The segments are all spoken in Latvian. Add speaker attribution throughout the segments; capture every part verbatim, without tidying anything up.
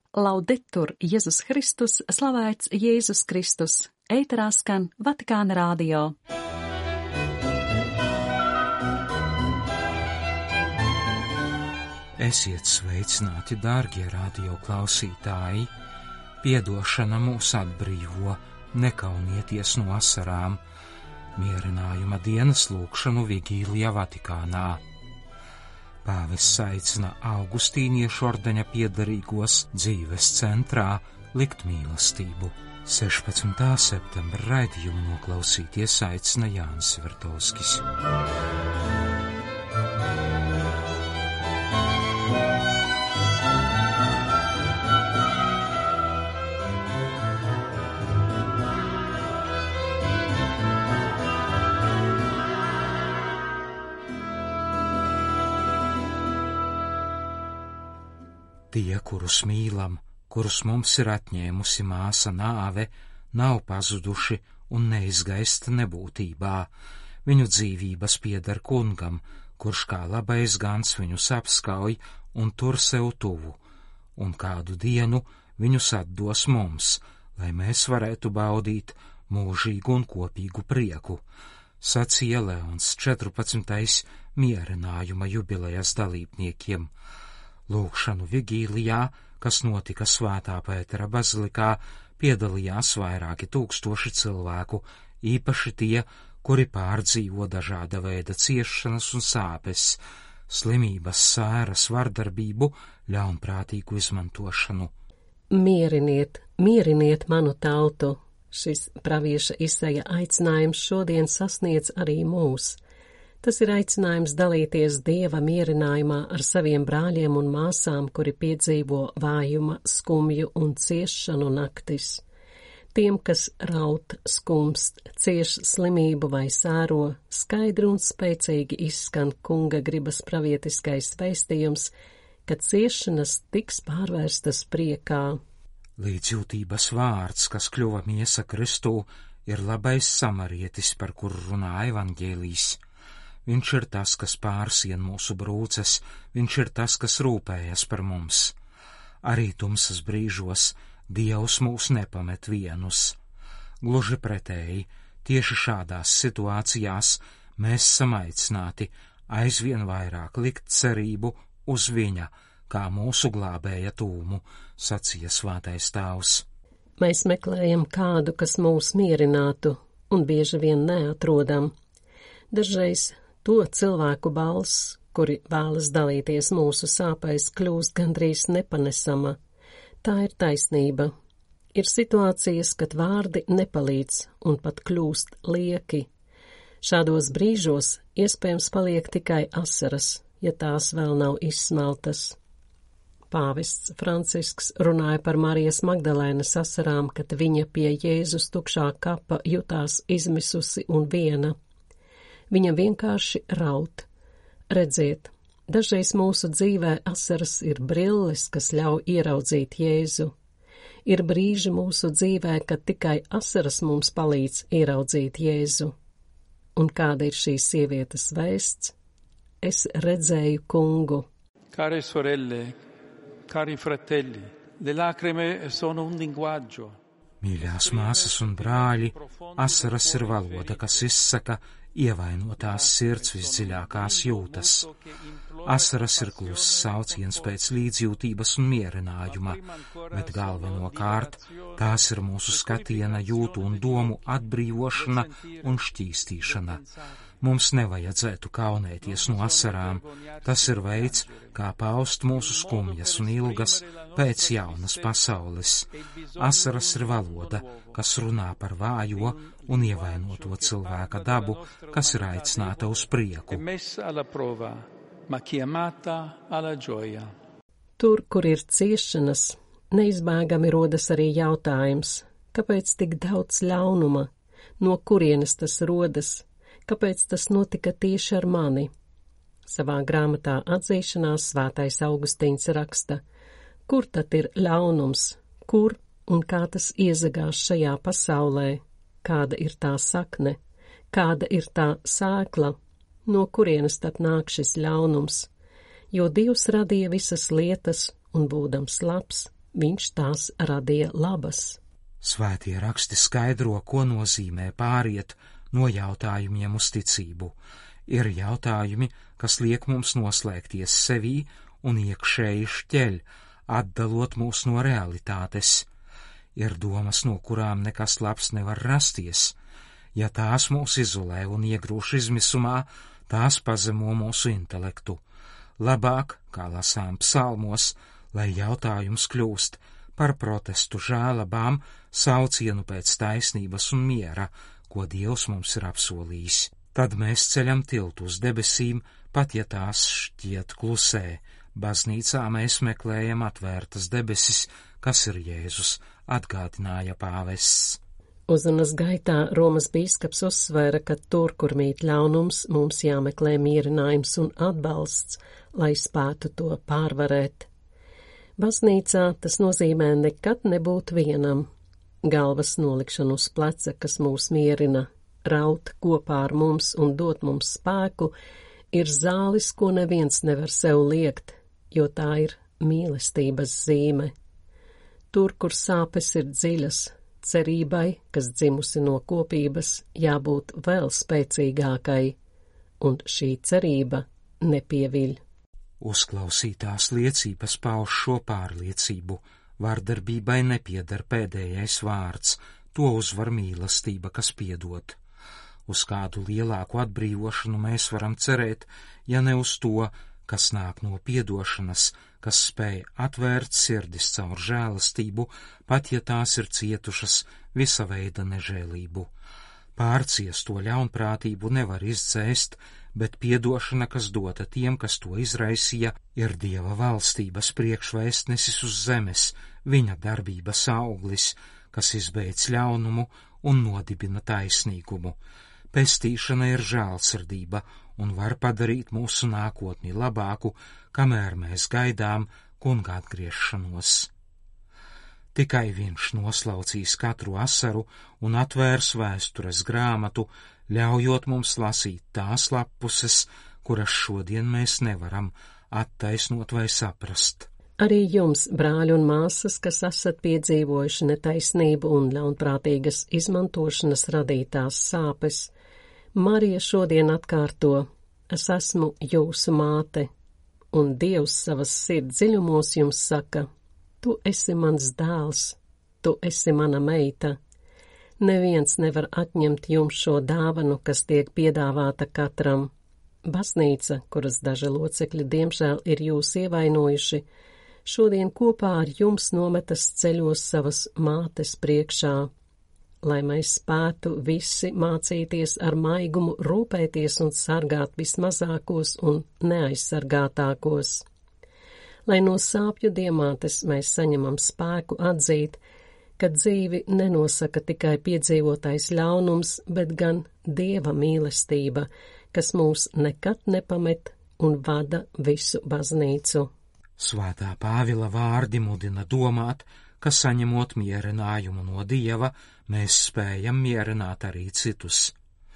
Speaker 1: Laudetur Jēzus Kristus, slavēts Jēzus Kristus, ēterā skan Vatikāna radio.
Speaker 2: Esiet sveicināti, dārgie radio klausītāji! Piedošana mūs atbrīvo, nekaunieties no asarām. Mierinājuma dienas lūgšanu vigīlijā Vatikānā. Pāvests aicina augustīniešu ordeņa piederīgos dzīves centrā likt mīlestību. sešpadsmitā septembra raidījumu noklausīties aicina Jānis Vertovskis. Tie, kurus mīlam, kurus mums ir atņēmusi māsa nāve, nav pazuduši un neizgaista nebūtībā. Viņu dzīvības pieder kungam, kurš kā labais gans viņus apskauj un tur sev tuvu, un kādu dienu viņus atdos mums, lai mēs varētu baudīt mūžīgu un kopīgu prieku, sacīja Leons četrpadsmitais mierinājuma jubilejas dalībniekiem. Lūgšanu vigīlijā, kas notika Svētā Pētera bazilikā, piedalījās vairāki tūkstoši cilvēku, īpaši tie, kuri pārdzīvo dažāda veida ciešanas un sāpes, slimības, sēras, vardarbību, ļaunprātīgu izmantošanu.
Speaker 3: Mieriniet, mieriniet manu tautu! Šis pravieša Isaija aicinājums šodien sasniedz arī mūs. Tas ir aicinājums dalīties Dieva mierinājumā ar saviem brāļiem un māsām, kuri piedzīvo vājuma, skumju un ciešanu naktis. Tiem, kas raut, skumst, cieš slimību vai sēro, skaidri un spēcīgi izskan kunga gribas pravietiskais vēstījums, ka ciešanas tiks pārvērstas priekā.
Speaker 2: Līdzjūtības vārds, kas kļuva miesa Kristū, ir labais samarietis, par kuru runā evaņģēlijs. Viņš ir tas, kas pārsien mūsu brūces, viņš ir tas, kas rūpējas par mums. Arī tumsas brīžos Dievs mūs nepamet vienus. Gluži pretēji, tieši šādās situācijās mēs esam aicināti aizvien vairāk likt cerību uz viņa, kā mūsu glābēja tūmu, sacīja Svētais Tēvs.
Speaker 3: Mēs meklējam kādu, kas mūs mierinātu, un bieži vien neatrodam. Dažreiz to cilvēku balss, kuri vēlas dalīties mūsu sāpēs, kļūst gandrīz nepanesama. Tā ir taisnība. Ir situācijas, kad vārdi nepalīdz un pat kļūst lieki. Šādos brīžos iespējams paliek tikai asaras, ja tās vēl nav izsmeltas. Pāvests Francisks runāja par Marijas Magdalēnas asarām, kad viņa pie Jēzus tukšā kapa jutās izmisusi un viena. Viņa vienkārši raud. Redziet, dažreiz mūsu dzīvē asaras ir brilles, kas ļauj ieraudzīt Jēzu. Ir brīži mūsu dzīvē, kad tikai asaras mums palīdz ieraudzīt Jēzu. Un kāda ir šīs sievietes vēsts? Es redzēju kungu.
Speaker 4: Care sorelle, cari fratelli, le lacrime sono un linguaggio.
Speaker 2: Mīļās māsas un brāļi, asaras ir valoda, kas izsaka ievainotās sirds visdziļākās jūtas. Asaras ir kluss sauciens pēc līdzjūtības un mierinājuma, bet galvenokārt tās ir mūsu skatiena, jūtu un domu atbrīvošana un šķīstīšana. Mums nevajadzētu kaunēties no asarām, tas ir veids, kā paust mūsu skumjas un ilgas pēc jaunas pasaules. Asaras ir valoda, kas runā par vājo un ievainoto cilvēka dabu, kas ir aicināta uz prieku.
Speaker 3: Tur, kur ir ciešanas, neizbēgami rodas arī jautājums, kāpēc tik daudz ļaunuma, no kurienes tas rodas? Kāpēc tas notika tieši ar mani? Savā grāmatā Atzīšanās Svētais Augustīns raksta, kur tad ir ļaunums, kur un kā tas iezagās šajā pasaulē, kāda ir tā sakne, kāda ir tā sēkla, no kurienes tad nāk šis ļaunums, jo Dievs radīja visas lietas un būdams labs, viņš tās radīja labas.
Speaker 2: Svētie raksti skaidro, ko nozīmē pāriet no jautājumiem uz ticību. Ir jautājumi, kas liek mums noslēgties sevī un iekšēji šķeļ, atdalot mūs no realitātes. Ir domas, no kurām nekas labs nevar rasties. Ja tās mūs izolē un iegrūž izmisumā, tās pazemo mūsu intelektu. Labāk, kā lasām psalmos, lai jautājums kļūst par protestu žēlabām, saucienu pēc taisnības un miera, ko Dievs mums ir apsolījis. Tad mēs ceļam tiltu uz debesīm, pat ja tās šķiet klusē. Baznīcā mēs meklējam atvērtas debesis, kas ir Jēzus, atgādināja pāvests.
Speaker 3: Uzrunas gaitā Romas bīskaps uzsvēra, ka tur, kur mīt ļaunums, mums jāmeklē mierinājums un atbalsts, lai spētu to pārvarēt. Baznīcā tas nozīmē nekad nebūt vienam. Galvas nolikšana uz pleca, kas mūs mierina, raut kopā ar mums un dot mums spēku, ir zālis, ko neviens nevar sev liekt, jo tā ir mīlestības zīme. Tur, kur sāpes ir dziļas, cerībai, kas dzimusi no kopības, jābūt vēl spēcīgākai, un šī cerība nepieviļ.
Speaker 2: Uzklausītās liecības pauž šo pārliecību. Vardarbībai nepieder pēdējais vārds, to uzvar mīlestība, kas piedod. Uz kādu lielāku atbrīvošanu mēs varam cerēt, ja ne uz to, kas nāk no piedošanas, kas spēj atvērt sirdis caur žēlastību, pat ja tās ir cietušas visa veida nežēlību. Pārciesto ļaunprātību nevar izdzēst, bet piedošana, kas dota tiem, kas to izraisīja, ir Dieva valstības priekšvēstnesis uz zemes, viņa darbības auglis, kas izbeidz ļaunumu un nodibina taisnīgumu. Pestīšana ir žēlsirdība un var padarīt mūsu nākotni labāku, kamēr mēs gaidām kunga atgriešanos. Tikai viņš noslaucīs katru asaru un atvērs vēstures grāmatu, ļaujot mums lasīt tās lapuses, kuras šodien mēs nevaram attaisnot vai saprast.
Speaker 3: Arī jums, brāļi un māsas, kas esat piedzīvojuši netaisnību un ļaunprātīgas izmantošanas radītās sāpes, Marija šodien atkārto: es esmu jūsu māte, un Dievs savas sirds dziļumos jums saka: tu esi mans dēls, tu esi mana meita. Neviens nevar atņemt jums šo dāvanu, kas tiek piedāvāta katram. Baznīca, kuras daži locekļi diemžēl ir jūs ievainojuši, šodien kopā ar jums nometas ceļos savas mātes priekšā, lai mēs spētu visi mācīties ar maigumu rūpēties un sargāt vismazākos un neaizsargātākos. Lai no sāpju diamātes mēs saņemam spēku atzīt, ka dzīvi nenosaka tikai piedzīvotais ļaunums, bet gan Dieva mīlestība, kas mūs nekad nepamet un vada visu baznīcu.
Speaker 2: Svētā Pāvila vārdi mudina domāt, ka saņemot mierinājumu no Dieva, mēs spējam mierināt arī citus.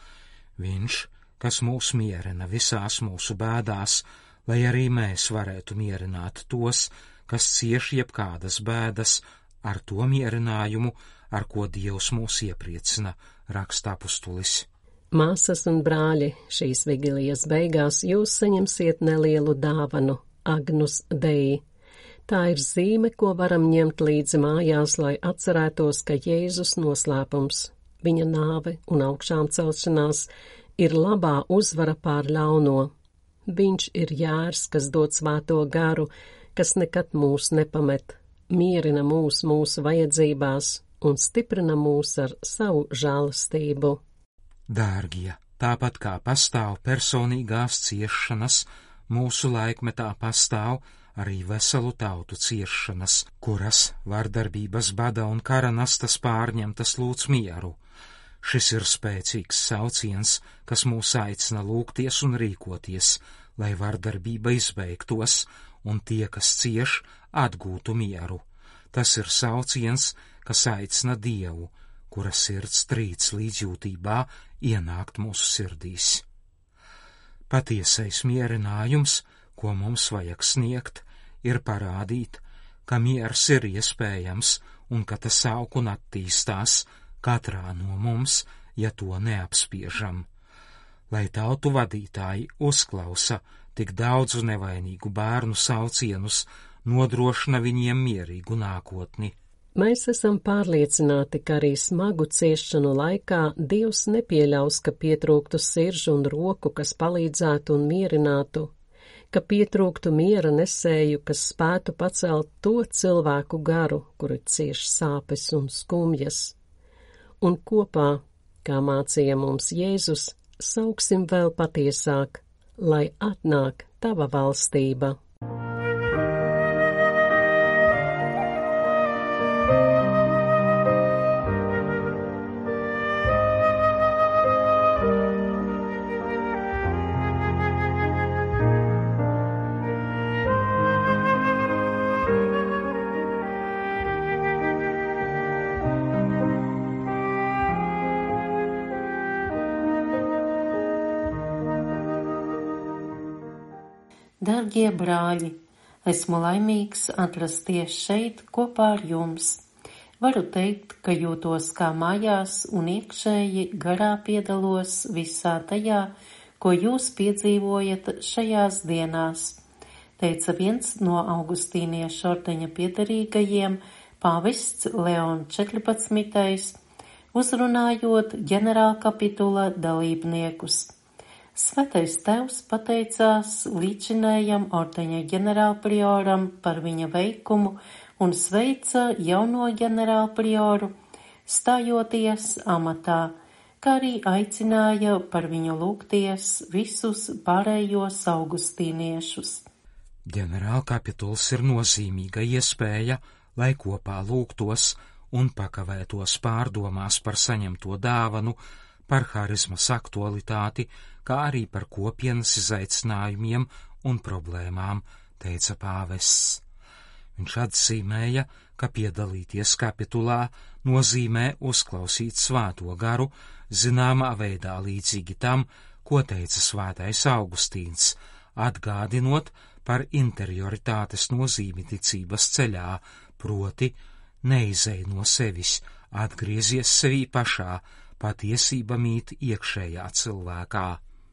Speaker 2: Viņš, kas mūs mierina visās mūsu bēdās, lai arī mēs varētu mierināt tos, kas cieš jebkādas bēdas, ar to mierinājumu, ar ko Dievs mūs iepriecina, raksta apustulis.
Speaker 3: Māsas un brāļi, šīs vigilijas beigās jūs saņemsiet nelielu dāvanu, Agnus Dei. Tā ir zīme, ko varam ņemt līdzi mājās, lai atcerētos, ka Jēzus noslēpums, viņa nāve un augšām celšanās ir labā uzvara pār ļauno. Viņš ir jērs, kas dod svēto garu, kas nekad mūs nepamet, mierina mūs mūsu vajadzībās un stiprina mūs ar savu žēlastību.
Speaker 2: Dārgie, tāpat kā pastāv personīgās ciešanas, mūsu laikmetā pastāv arī veselu tautu ciešanas, kuras vardarbības, bada un kara nastas pārņemtas lūdz mieru. Šis ir spēcīgs sauciens, kas mūs aicina lūgties un rīkoties, lai vardarbība izbeigtos un tie, kas cieš, atgūtu mieru. Tas ir sauciens, kas aicina Dievu, kura sirds trīc līdzjūtībā, ienākt mūsu sirdīs. Patiesais mierinājums, ko mums vajag sniegt, ir parādīt, ka miers ir iespējams un ka tas aug un attīstās katrā no mums, ja to neapspiežam. Lai tautu vadītāji uzklausa tik daudzu nevainīgu bērnu saucienus, nodrošina viņiem mierīgu nākotni.
Speaker 3: Mēs esam pārliecināti, ka arī smagu ciešanu laikā Dievs nepieļaus, ka pietrūktu siržu un roku, kas palīdzētu un mierinātu, ka pietrūktu miera nesēju, kas spētu pacelt to cilvēku garu, kuri cieš sāpes un skumjas. Un kopā, kā mācīja mums Jēzus, sauksim vēl patiesāk, lai atnāk tava valstība.
Speaker 5: Dargie brāļi, esmu laimīgs atrasties šeit kopā ar jums. Varu teikt, ka jūtos kā mājās un iekšēji garā piedalos visā tajā, ko jūs piedzīvojat šajās dienās, teica viens no augustīniešu ordeņa piederīgajiem, pāvests Leons četrpadsmitais, uzrunājot ģenerālkapitula dalībniekus. Svētais tēvs pateicās līdzinējam ordeņa ģenerālprioram par viņa veikumu un sveica jauno ģenerālprioru, stājoties amatā, kā arī aicināja par viņu lūgties visus pārējos augustīniešus.
Speaker 2: Ģenerālkapituls ir nozīmīga iespēja, lai kopā lūgtos un pakavētos pārdomās par saņemto dāvanu, par harizmas aktualitāti, kā arī par kopienas izaicinājumiem un problēmām, teica pāvests. Viņš atzīmēja, ka piedalīties kapitulā nozīmē uzklausīt svēto garu, zināmā veidā līdzīgi tam, ko teica svētais Augustīns, atgādinot par interioritātes nozīmi ticības ceļā, proti neizej no sevis, atgriezies sevī pašā, patiesība mīt iekšējā cilvēkā.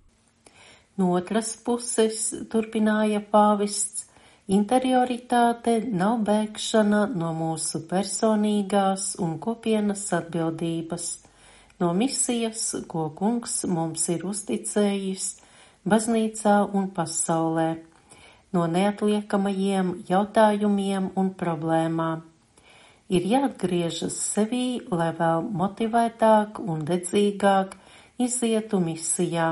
Speaker 5: No otras puses, turpināja pāvests, interioritāte nav bēgšana no mūsu personīgās un kopienas atbildības, no misijas, ko Kungs mums ir uzticējis baznīcā un pasaulē, no neatliekamajiem jautājumiem un problēmām. Ir jāatgriežas sevī, lai vēl motivētāk un dedzīgāk izietu misijā.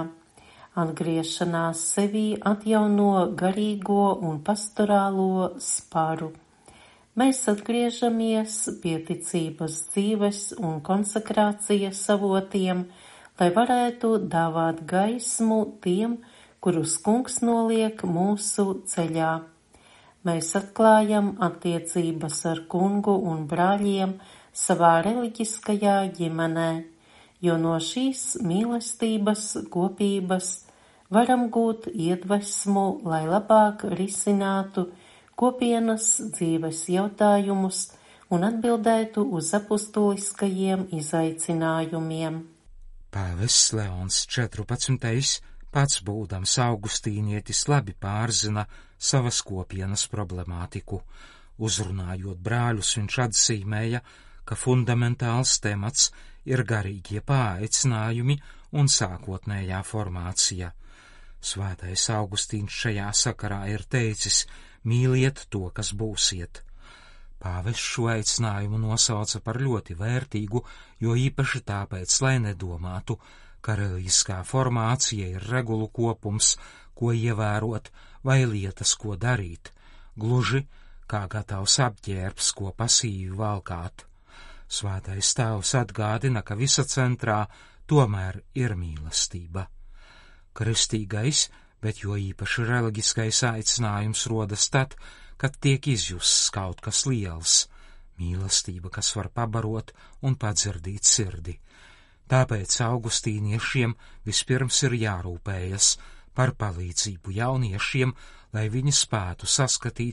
Speaker 5: Atgriešanās sevī atjauno garīgo un pastorālo sparu. Mēs atgriežamies pie ticības dzīves un konsekrācijas avotiem, lai varētu dāvāt gaismu tiem, kurus Kungs noliek mūsu ceļā. Mēs atklājam attiecības ar Kungu un brāļiem savā reliģiskajā ģimenē, jo no šīs mīlestības kopības varam gūt iedvesmu, lai labāk risinātu kopienas dzīves jautājumus un atbildētu uz apustuliskajiem izaicinājumiem.
Speaker 2: Pāvests Leons četrpadsmitais pats būdams augustīnietis labi pārzina savas kopienas problemātiku. Uzrunājot brāļus, viņš atzīmēja, ka fundamentāls temats ir garīgie paaicinājumi un sākotnējā formācija. Svētais Augustīns šajā sakarā ir teicis: mīliet to, kas būsiet. Pāvests šo aicinājumu nosauca par ļoti vērtīgu, jo īpaši tāpēc, lai nedomātu, ka reliģiskā formācija ir regulu kopums, ko ievērot, vai lietas, ko darīt, gluži kā gatavs apģērbs, ko pasīvi valkāt. Svētais tēvs atgādina, ka visa centrā tomēr ir mīlestība. Kristīgais, bet jo īpaši reliģiskais aicinājums rodas tad, kad tiek izjusts kaut kas liels, mīlestība, kas var pabarot un padzirdīt sirdi. Tāpēc augustīniešiem vispirms ir jārūpējas par palīdzību jauniešiem, lai viņi spētu saskatīt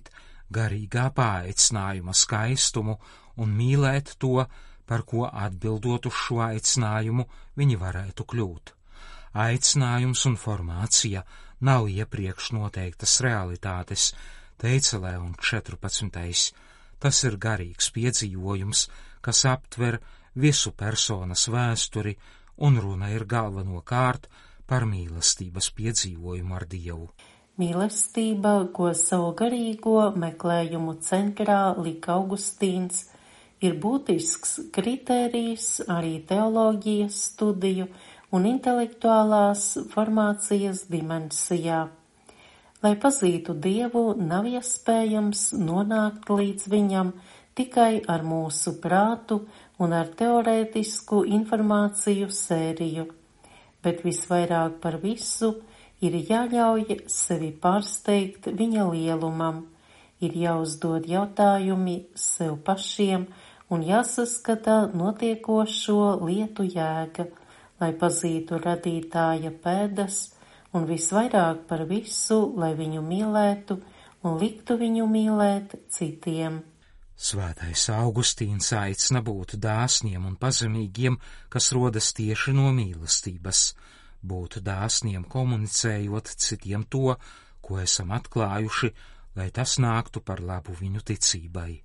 Speaker 2: garīgā paaicinājuma skaistumu un mīlēt to, par ko atbildot uz šo aicinājumu viņi varētu kļūt. Aicinājums un formācija nav iepriekš noteiktas realitātes, teica Leons četrpadsmitais. Tas ir garīgs piedzīvojums, kas aptver visu personas vēsturi, un runa ir galvenokārt par mīlestības piedzīvojumu ar Dievu.
Speaker 5: Mīlestība, ko savu garīgo meklējumu centrā lika Augustīns, ir būtisks kritērijs arī teoloģijas studiju un intelektuālās formācijas dimensijā. Lai pazītu Dievu, nav iespējams nonākt līdz viņam tikai ar mūsu prātu un ar teorētisku informāciju sēriju, bet visvairāk par visu ir jāļauj sevi pārsteigt viņa lielumam, ir jāuzdod jautājumi sev pašiem un jāsaskata notiekošo lietu jēga, lai pazītu radītāja pēdas un visvairāk par visu, lai viņu mīlētu un liktu viņu mīlēt citiem.
Speaker 2: Svētais Augustīns aicina būt dāsniem un pazemīgiem, kas rodas tieši no mīlestības, būt dāsniem komunicējot citiem to, ko esam atklājuši, lai tas nāktu par labu viņu ticībai.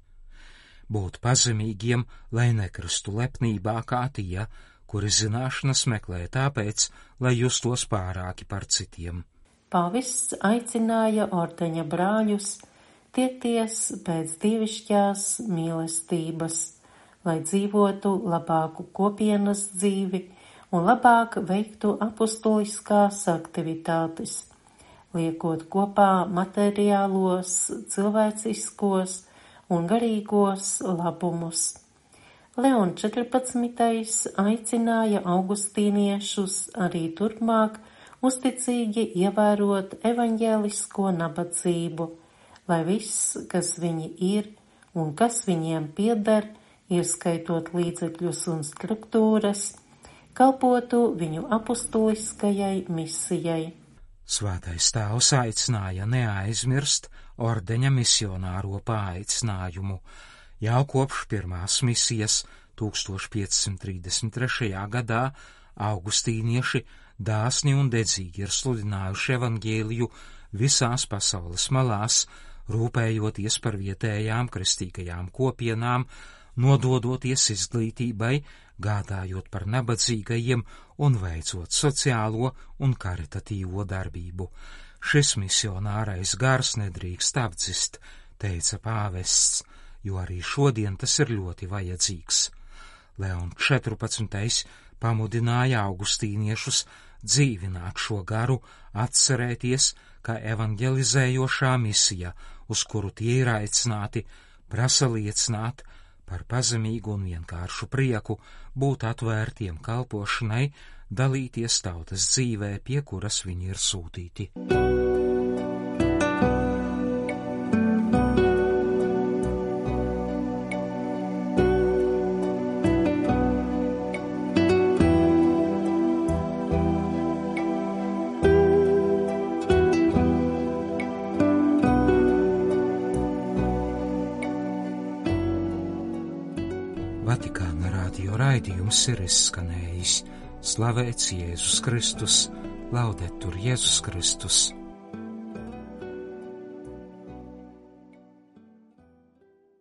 Speaker 2: Būt pazemīgiem, lai nekristu lepnībā kā tie, kuri zināšanas meklē tāpēc, lai justos pārāki par citiem.
Speaker 5: Pāvests aicināja ordeņa brāļus tiekties pēc dievišķās mīlestības, lai dzīvotu labāku kopienas dzīvi un labāk veiktu apustuliskās aktivitātes, liekot kopā materiālos, cilvēciskos un garīgos labumus. Leons četrpadsmitais aicināja augustīniešus arī turpmāk uzticīgi ievērot evaņģēlisko nabadzību, lai viss, kas viņi ir un kas viņiem pieder, ieskaitot līdzekļus un struktūras, kalpotu viņu apustuliskajai misijai.
Speaker 2: Svētais Tēvs aicināja neaizmirst ordeņa misionāro paaicinājumu. Jau kopš pirmās misijas tūkstoš piecsimt trīsdesmit trešajā gadā augustīnieši dāsni un dedzīgi ir sludinājuši evaņģēliju visās pasaules malās, rūpējoties par vietējām kristīgajām kopienām, nododoties izglītībai, gādājot par nabadzīgajiem un veicot sociālo un karitatīvo darbību. Šis misionārais gars nedrīkst apdzist, teica pāvests, jo arī šodien tas ir ļoti vajadzīgs. Leons četrpadsmitais pamudināja augustīniešus dzīvināt šo garu, atcerēties, ka evanģelizējošā misija, uz kuru tie ir aicināti, prasa liecināt par pazemīgu un vienkāršu prieku, būt atvērtiem kalpošanai, dalīties tautas dzīvē, pie kuras viņi ir sūtīti. Vatikāna radio raidījums ir izskanējis. Slavēts Jēzus Kristus, laudetur Jēzus Kristus.